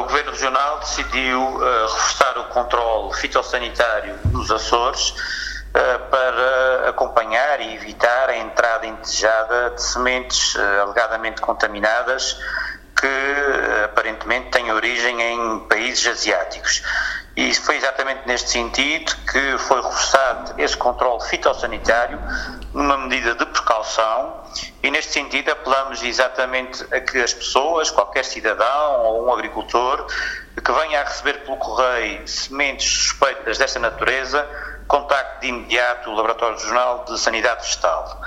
Governo Regional decidiu reforçar o controle fitossanitário nos Açores para acompanhar e evitar a entrada indesejada de sementes alegadamente contaminadas que aparentemente têm origem em países asiáticos. E foi exatamente neste sentido que foi reforçado esse controle fitossanitário numa medida de precaução, e neste sentido apelamos exatamente a que as pessoas, qualquer cidadão ou um agricultor que venha a receber pelo correio sementes suspeitas desta natureza, contacte de imediato o Laboratório Regional de Sanidade Vegetal.